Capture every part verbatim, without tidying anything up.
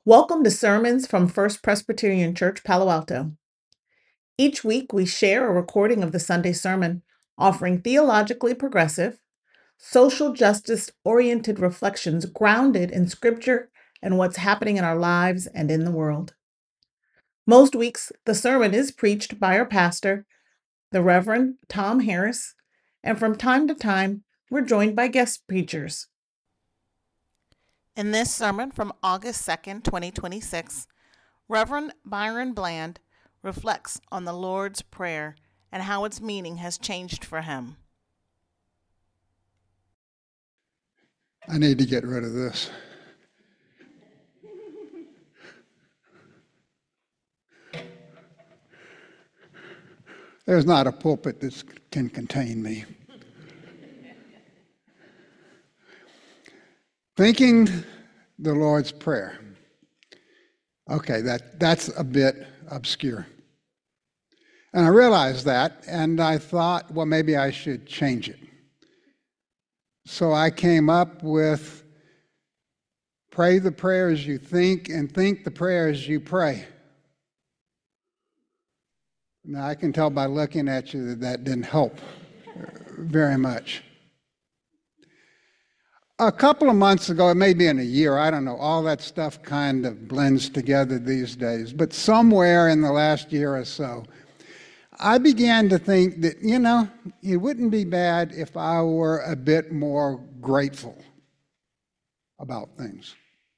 Welcome to Sermons from First Presbyterian Church, Palo Alto. Each week, we share a recording of the Sunday sermon, offering theologically progressive, social justice oriented reflections grounded in Scripture and what's happening in our lives and in the world. Most weeks, the sermon is preached by our pastor, the Reverend Tom Harris, and from time to time, we're joined by guest preachers. In this sermon from August second, twenty twenty-six, Reverend Byron Bland reflects on the Lord's Prayer and how its meaning has changed for him. I need to get rid of this. There's not a pulpit that can contain me. Thinking the Lord's Prayer. Okay, that, that's a bit obscure. And I realized that, and I thought, well, maybe I should change it. So I came up with pray the prayers you think and think the prayers you pray. Now, I can tell by looking at you that that didn't help very much. A couple of months ago, it may be in a year, I don't know, all that stuff kind of blends together these days, but somewhere in the last year or so, I began to think that, you know, it wouldn't be bad if I were a bit more grateful about things.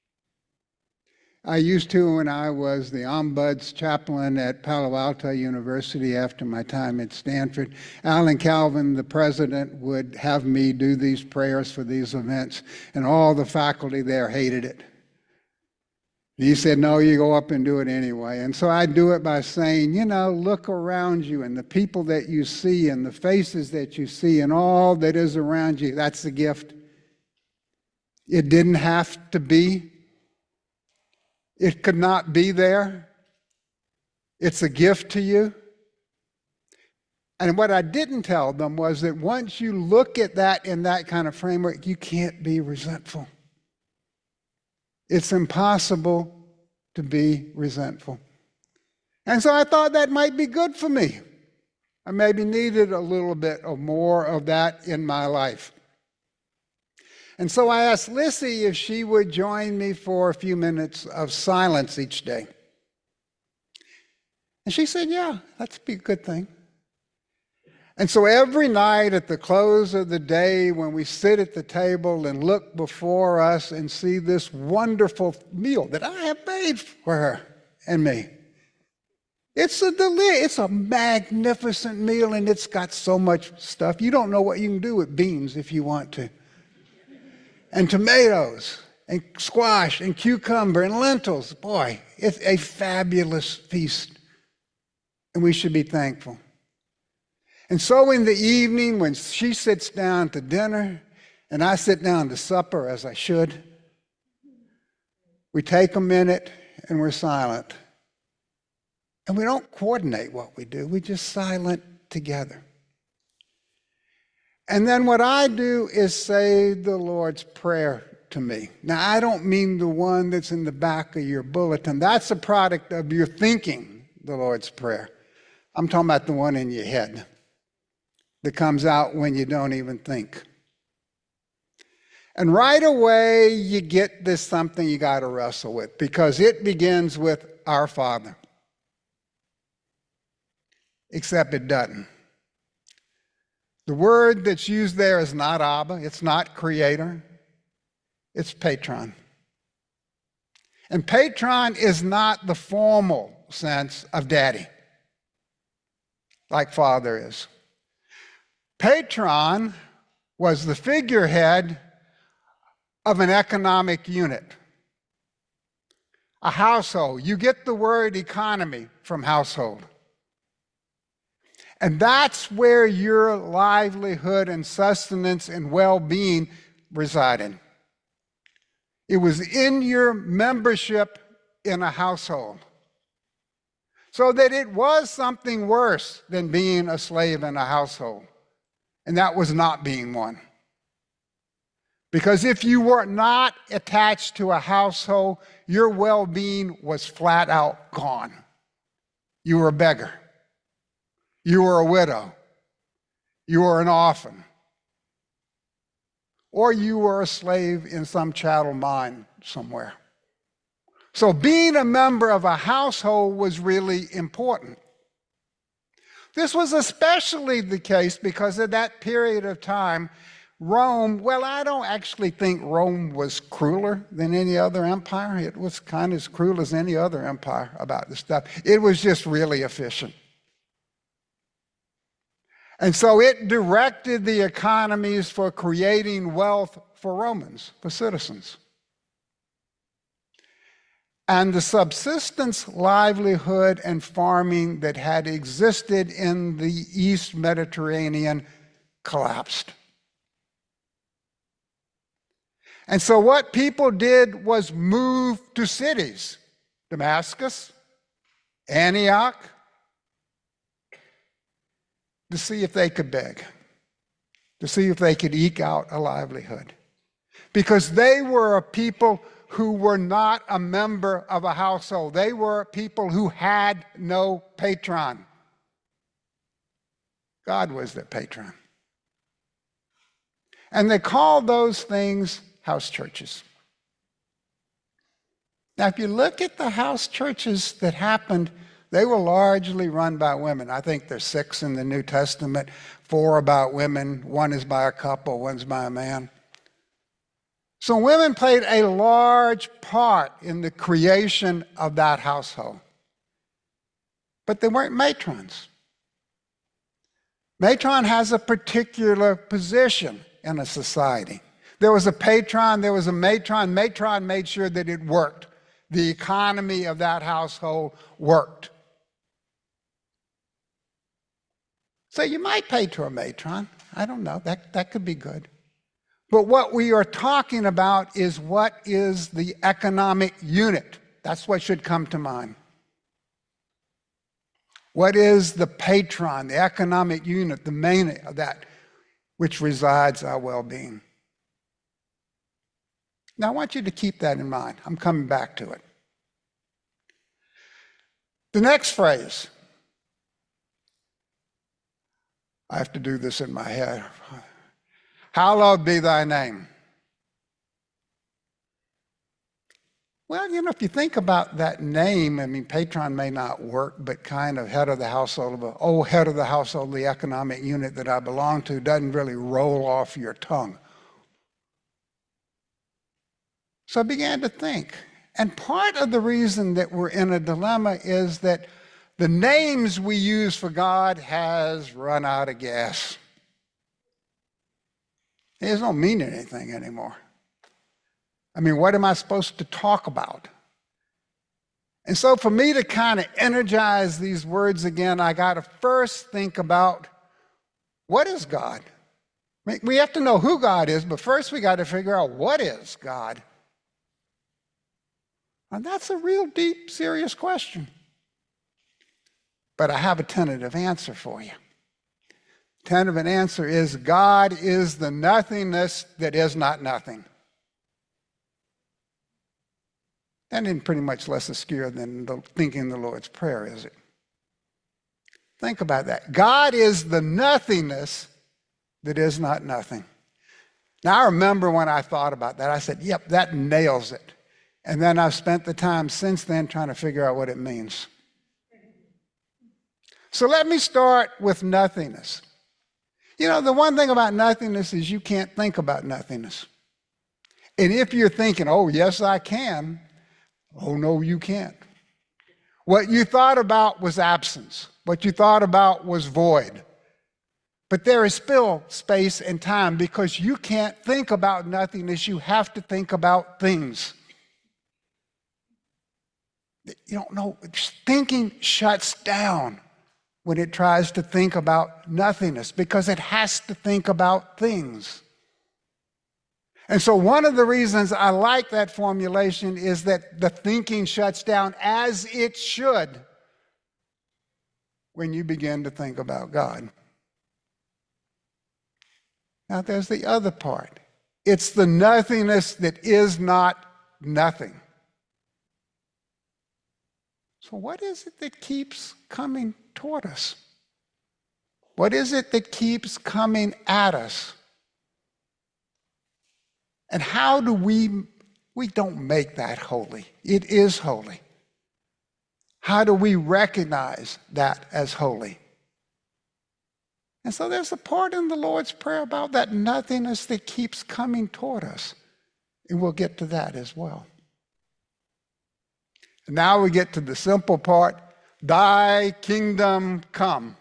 I used to when I was the Ombuds chaplain at Palo Alto University after my time at Stanford. Alan Calvin, the president, would have me do these prayers for these events, and all the faculty there hated it. He said, no, you go up and do it anyway. And so I do it by saying, you know, look around you and the people that you see and the faces that you see and all that is around you, that's the gift. It didn't have to be. It could not be there. It's a gift to you. And what I didn't tell them was that once you look at that in that kind of framework, you can't be resentful. It's impossible to be resentful. And so I thought that might be good for me. I maybe needed a little bit of more of that in my life. And so I asked Lissy if she would join me for a few minutes of silence each day. And she said, yeah, that'd be a good thing. And so every night at the close of the day, when we sit at the table and look before us and see this wonderful meal that I have made for her and me, it's a deli- it's a magnificent meal, and it's got so much stuff. You don't know what you can do with beans if you want to. And tomatoes, and squash, and cucumber, and lentils. Boy, it's a fabulous feast, and we should be thankful. And so in the evening, when she sits down to dinner, and I sit down to supper, as I should, we take a minute, and we're silent. And we don't coordinate what we do. We're just silent together. And then what I do is say the Lord's Prayer to me. Now, I don't mean the one that's in the back of your bulletin. That's a product of your thinking, the Lord's Prayer. I'm talking about the one in your head that comes out when you don't even think. And right away, you get this something you got to wrestle with, because it begins with Our Father. Except it doesn't. The word that's used there is not Abba, it's not Creator, it's Patron. And Patron is not the formal sense of daddy, like Father is. Patron was the figurehead of an economic unit, a household. You get the word economy from household. And that's where your livelihood and sustenance and well-being resided. It was in your membership in a household. So that it was something worse than being a slave in a household. And that was not being one. Because if you were not attached to a household, your well-being was flat out gone. You were a beggar. You were a widow. You were an orphan. Or you were a slave in some chattel mine somewhere. So being a member of a household was really important. This was especially the case because at that period of time, Rome, well, I don't actually think Rome was crueler than any other empire. It was kind of as cruel as any other empire about this stuff. It was just really efficient. And so it directed the economies for creating wealth for Romans, for citizens. And the subsistence, livelihood, and farming that had existed in the East Mediterranean collapsed. And so what people did was move to cities, Damascus, Antioch, to see if they could beg, to see if they could eke out a livelihood. Because they were a people who were not a member of a household. They were people who had no patron. God was their patron. And they called those things house churches. Now, if you look at the house churches that happened, they were largely run by women. I think there's six in the New Testament, four about women, one is by a couple, one's by a man. So women played a large part in the creation of that household. But they weren't matrons. Matron has a particular position in a society. There was a patron, there was a matron. Matron made sure that it worked. The economy of that household worked. So you might pay to a matron. I don't know, that, that could be good. But what we are talking about is what is the economic unit. That's what should come to mind. What is the patron, the economic unit, the main of that which resides our well-being? Now I want you to keep that in mind. I'm coming back to it. The next phrase, I have to do this in my head. Hallowed be thy name. Well, you know, if you think about that name, I mean, patron may not work, but kind of head of the household, of oh, head of the household, the economic unit that I belong to, doesn't really roll off your tongue. So I began to think. And part of the reason that we're in a dilemma is that the names we use for God has run out of gas. It don't mean anything anymore. I mean, what am I supposed to talk about? And so for me to kind of energize these words again, I got to first think about what is God? I mean, we have to know who God is, but first we got to figure out what is God? And that's a real deep, serious question. But I have a tentative answer for you. Tentative answer is God is the nothingness that is not nothing. That isn't pretty much less obscure than the thinking the Lord's Prayer, is it? Think about that. God is the nothingness that is not nothing. Now I remember when I thought about that, I said, yep, that nails it. And then I've spent the time since then trying to figure out what it means. So let me start with nothingness. You know, the one thing about nothingness is you can't think about nothingness. And if you're thinking, oh, yes, I can, oh, no, you can't. What you thought about was absence. What you thought about was void. But there is still space and time because you can't think about nothingness. You have to think about things. You don't know, thinking shuts down when it tries to think about nothingness because it has to think about things. And so one of the reasons I like that formulation is that the thinking shuts down as it should when you begin to think about God. Now there's the other part. It's the nothingness that is not nothing. So what is it that keeps coming toward us? What is it that keeps coming at us? And how do we, we don't make that holy. It is holy. How do we recognize that as holy? And so there's a part in the Lord's Prayer about that nothingness that keeps coming toward us. And we'll get to that as well. And now we get to the simple part, thy kingdom come.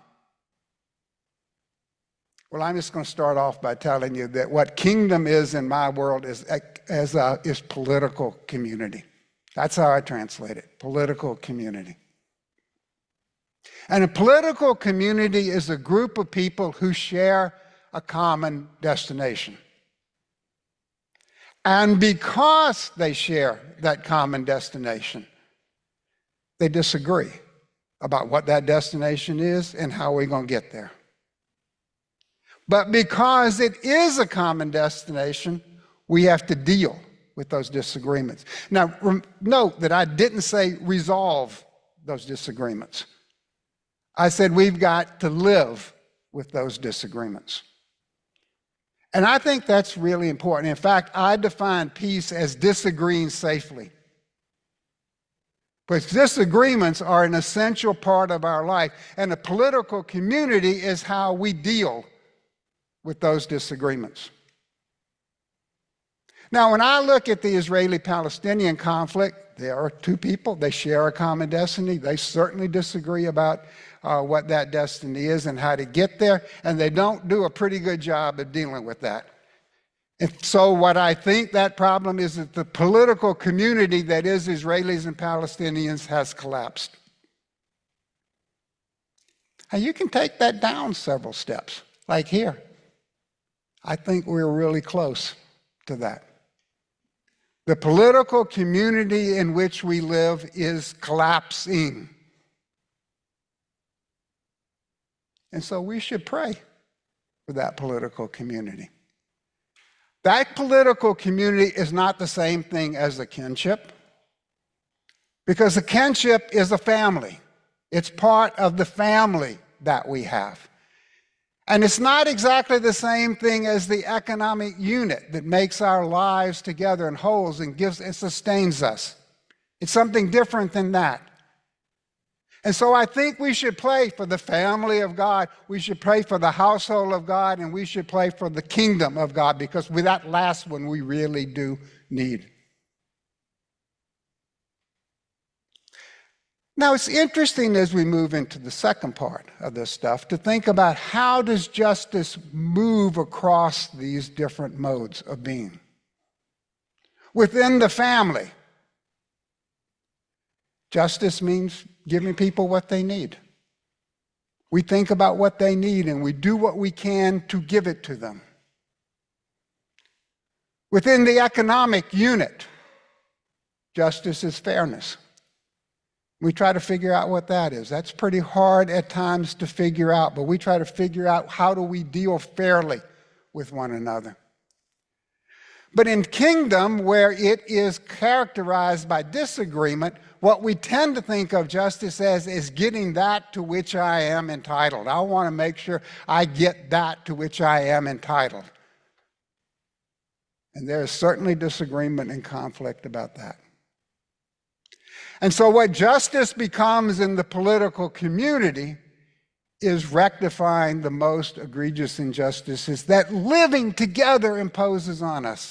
Well, I'm just going to start off by telling you that what kingdom is in my world is, as a, is political community. That's how I translate it, political community. And a political community is a group of people who share a common destination. And because they share that common destination, they disagree about what that destination is and how we're going to get there. But because it is a common destination, we have to deal with those disagreements. Now, note that I didn't say resolve those disagreements. I said we've got to live with those disagreements. And I think that's really important. In fact, I define peace as disagreeing safely. Because disagreements are an essential part of our life, and a political community is how we deal with those disagreements. Now, when I look at the Israeli-Palestinian conflict, there are two people. They share a common destiny. They certainly disagree about uh, what that destiny is and how to get there, and they don't do a pretty good job of dealing with that. And so what I think that problem is that the political community that is Israelis and Palestinians has collapsed. And you can take that down several steps, like here. I think we're really close to that. The political community in which we live is collapsing. And so we should pray for that political community. That political community is not the same thing as a kinship, because a kinship is a family. It's part of the family that we have. And it's not exactly the same thing as the economic unit that makes our lives together and holds and gives and sustains us. It's something different than that. And so I think we should pray for the family of God. We should pray for the household of God, and we should pray for the kingdom of God, because with that last one we really do need. Now, it's interesting as we move into the second part of this stuff to think about how does justice move across these different modes of being. Within the family, justice means giving people what they need. We think about what they need and we do what we can to give it to them. Within the economic unit, justice is fairness. We try to figure out what that is. That's pretty hard at times to figure out, but we try to figure out how do we deal fairly with one another. But in kingdom, where it is characterized by disagreement, what we tend to think of justice as is getting that to which I am entitled. I want to make sure I get that to which I am entitled. And there is certainly disagreement and conflict about that. And so what justice becomes in the political community is rectifying the most egregious injustices that living together imposes on us.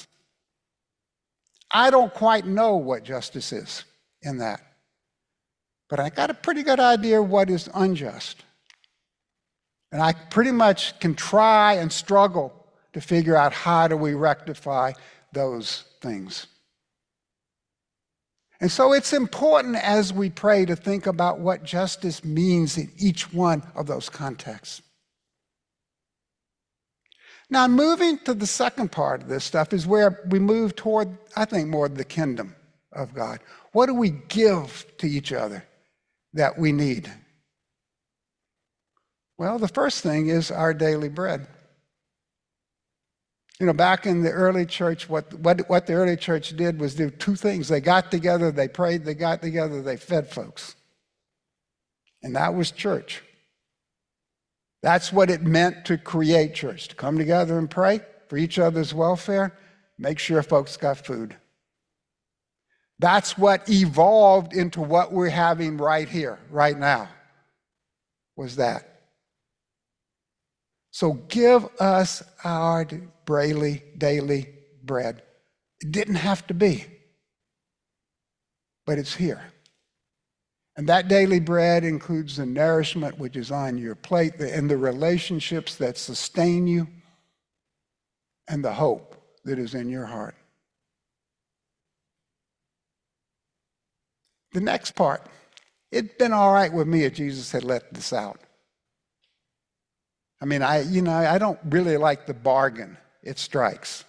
I don't quite know what justice is in that, but I got a pretty good idea of what is unjust. And I pretty much can try and struggle to figure out how do we rectify those things. And so it's important as we pray to think about what justice means in each one of those contexts. Now, moving to the second part of this stuff is where we move toward, I think, more the kingdom of God. What do we give to each other that we need? Well, the first thing is our daily bread. You know, back in the early church, what, what, what the early church did was do two things. They got together, they prayed, they got together, they fed folks. And that was church. That's what it meant to create church, to come together and pray for each other's welfare, make sure folks got food. That's what evolved into what we're having right here, right now, was that. So give us our daily, daily bread. It didn't have to be, but it's here. And that daily bread includes the nourishment which is on your plate and the relationships that sustain you and the hope that is in your heart. The next part, it'd been all right with me if Jesus had let this out. I mean, I, you know, I don't really like the bargain it strikes.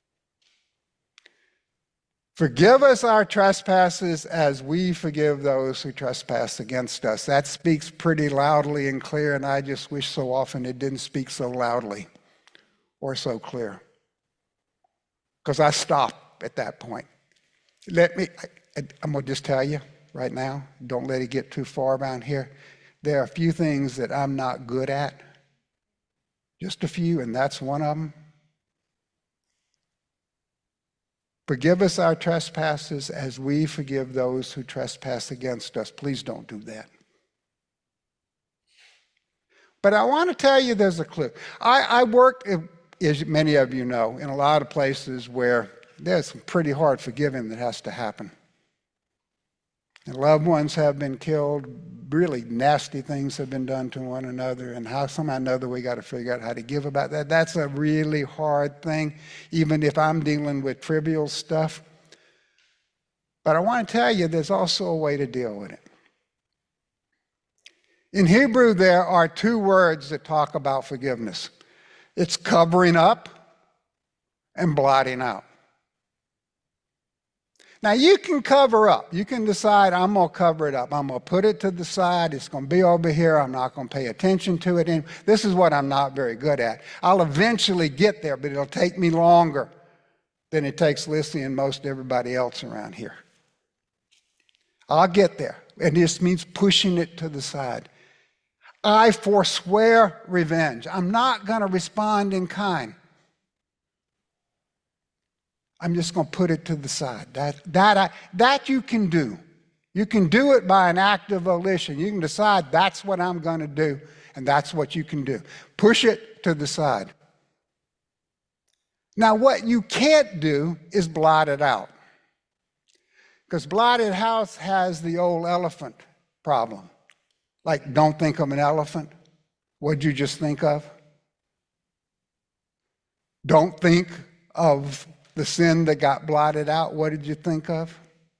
Forgive us our trespasses as we forgive those who trespass against us. That speaks pretty loudly and clear, and I just wish so often it didn't speak so loudly or so clear. Because I stop at that point. Let me, I, I'm going to just tell you right now, don't let it get too far around here. There are a few things that I'm not good at. Just a few, and that's one of them. Forgive us our trespasses as we forgive those who trespass against us. Please don't do that. But I want to tell you there's a clue. I, I worked, as many of you know, in a lot of places where there's some pretty hard forgiving that has to happen. And loved ones have been killed, really nasty things have been done to one another, and how somehow or another we got to figure out how to give about that. That's a really hard thing, even if I'm dealing with trivial stuff. But I want to tell you there's also a way to deal with it. In Hebrew, there are two words that talk about forgiveness. It's covering up and blotting out. Now, you can cover up. You can decide, I'm going to cover it up. I'm going to put it to the side. It's going to be over here. I'm not going to pay attention to it. And this is what I'm not very good at. I'll eventually get there, but it'll take me longer than it takes Lissy and most everybody else around here. I'll get there. And this means pushing it to the side. I forswear revenge. I'm not going to respond in kind. I'm just going to put it to the side. That, that, I, that you can do. You can do it by an act of volition. You can decide that's what I'm going to do, and that's what you can do. Push it to the side. Now, what you can't do is blot it out. Because blotted house has the old elephant problem. Like, don't think of an elephant. What'd you just think of? Don't think of the sin that got blotted out. What did you think of?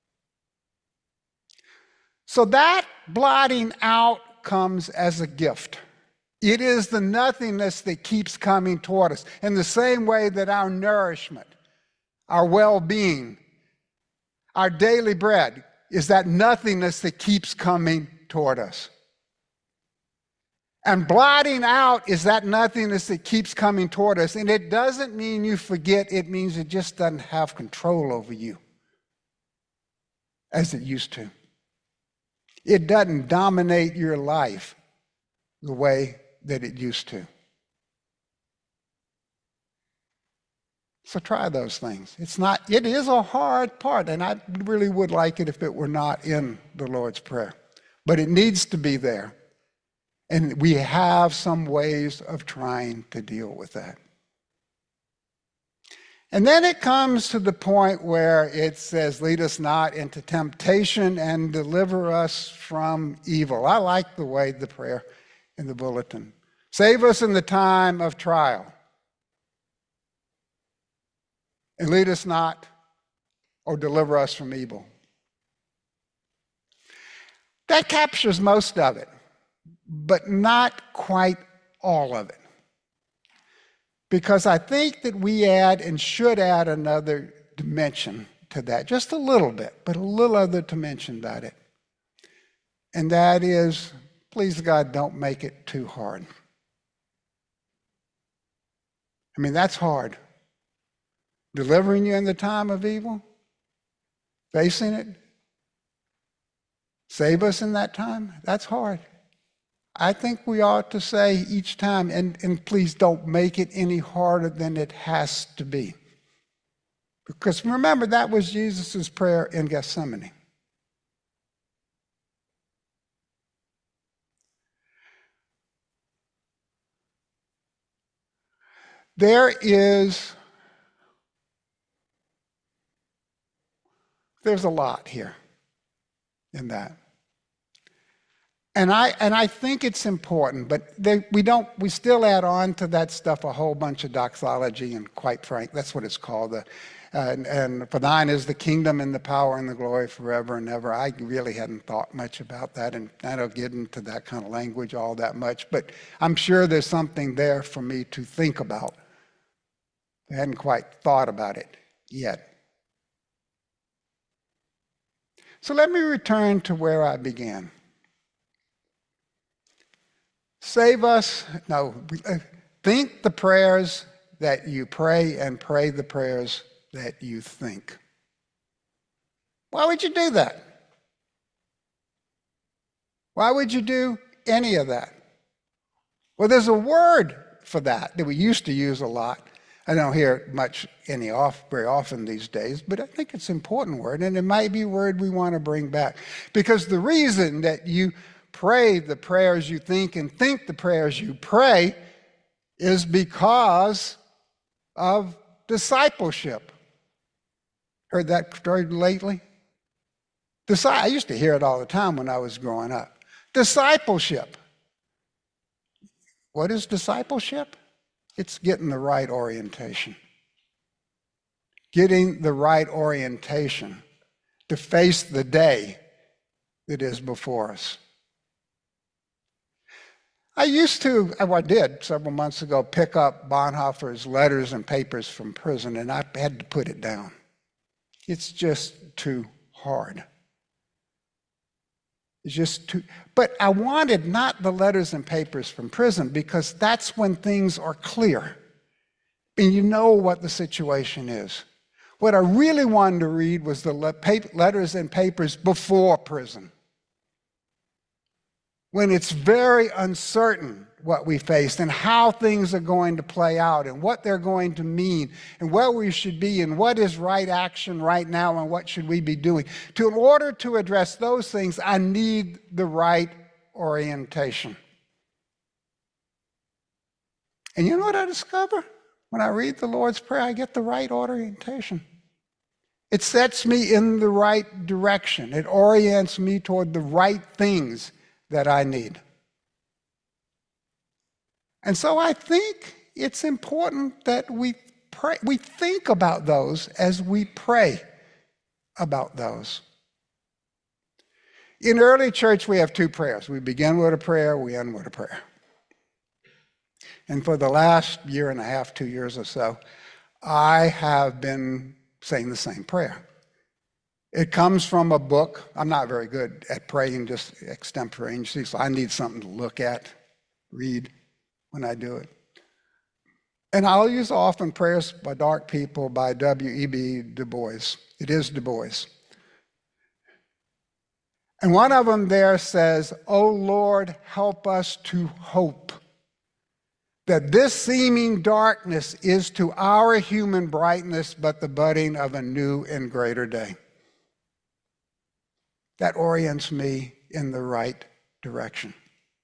So that blotting out comes as a gift. It is the nothingness that keeps coming toward us. In the same way that our nourishment, our well-being, our daily bread is that nothingness that keeps coming toward us. And blotting out is that nothingness that keeps coming toward us. And it doesn't mean you forget. It means it just doesn't have control over you as it used to. It doesn't dominate your life the way that it used to. So try those things. It's not, it is a hard part, and I really would like it if it were not in the Lord's Prayer. But it needs to be there. And we have some ways of trying to deal with that. And then it comes to the point where it says, lead us not into temptation and deliver us from evil. I like the way the prayer in the bulletin. Save us in the time of trial. And lead us not or deliver us from evil. That captures most of it, but not quite all of it. Because I think that we add and should add another dimension to that, just a little bit, but a little other dimension about it. And that is, please God, don't make it too hard. I mean, that's hard. delivering you in the time of evil, facing it, save us in that time. That's hard. I think we ought to say each time, and, and please don't make it any harder than it has to be. Because remember, that was Jesus' prayer in Gethsemane. There is, there's a lot here in that. And I, and I think it's important, but they, we don't, we still add on to that stuff a whole bunch of doxology, and quite frank, that's what it's called. The, and, and for thine is the kingdom and the power and the glory forever and ever. I really hadn't thought much about that, and I don't get into that kind of language all that much, but I'm sure there's something there for me to think about. I hadn't quite thought about it yet. So let me return to where I began. Save us, no, think the prayers that you pray and pray the prayers that you think. Why would you do that? Why would you do any of that? Well, there's a word for that that we used to use a lot. I don't hear it much any off very often these days, but I think it's an important word, and it might be a word we want to bring back. Because the reason that you pray the prayers you think and think the prayers you pray is because of discipleship. Heard that story lately? I used to hear it all the time when I was growing up. Discipleship. What is discipleship? It's getting the right orientation. Getting the right orientation to face the day that is before us. I used to, well, I did several months ago, pick up Bonhoeffer's Letters and Papers from Prison, and I had to put it down. It's just too hard. It's just too, but I wanted not the letters and papers from prison, because that's when things are clear and you know what the situation is. What I really wanted to read was the letters and papers before prison, when it's very uncertain what we face and how things are going to play out and what they're going to mean and where we should be and what is right action right now and what should we be doing. To, in order to address those things, I need the right orientation. And you know what I discover? When I read the Lord's Prayer, I get the right orientation. It sets me in the right direction. It orients me toward the right things that I need. And so I think it's important that we pray, we think about those as we pray about those. In early church, we have two prayers. We begin with a prayer, we end with a prayer. And for the last year and a half, two years or so, I have been saying the same prayer. It comes from a book. I'm not very good at praying just extemporaneously, so I need something to look at, read when I do it. And I'll use often Prayers by Dark People by W E B Du Bois. It is Du Bois. And one of them there says, "O Lord, help us to hope that this seeming darkness is to our human brightness but the budding of a new and greater day." That orients me in the right direction.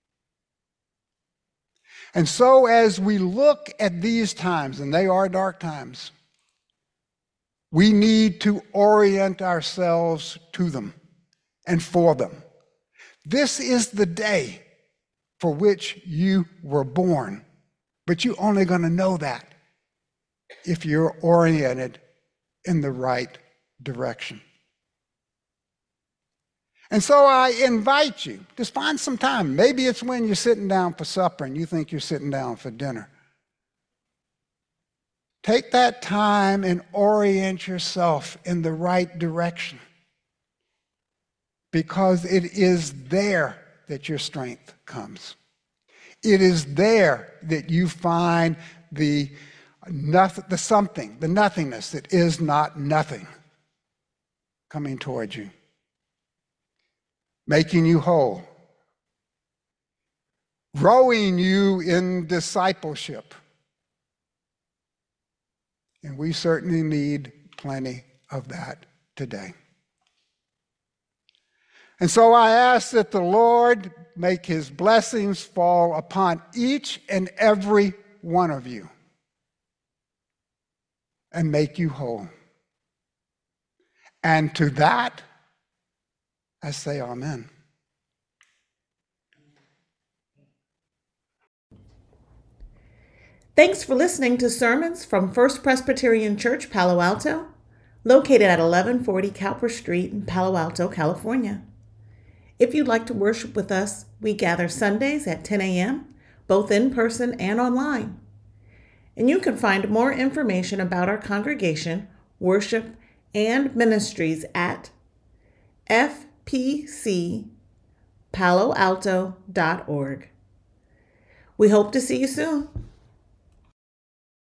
And so as we look at these times, and they are dark times, we need to orient ourselves to them and for them. This is the day for which you were born, but you're only going to know that if you're oriented in the right direction. And so I invite you to find some time. Maybe it's when you're sitting down for supper and you think you're sitting down for dinner. Take that time and orient yourself in the right direction, because it is there that your strength comes. It is there that you find the nothing, the something, the nothingness that is not nothing coming towards you, making you whole, rowing you in discipleship. And we certainly need plenty of that today. And so I ask that the Lord make his blessings fall upon each and every one of you and make you whole. And to that, I say amen. Thanks for listening to sermons from First Presbyterian Church, Palo Alto, located at eleven forty Cowper Street in Palo Alto, California. If you'd like to worship with us, we gather Sundays at ten a.m., both in person and online. And you can find more information about our congregation, worship, and ministries at f p c palo alto dot org. We hope to see you soon.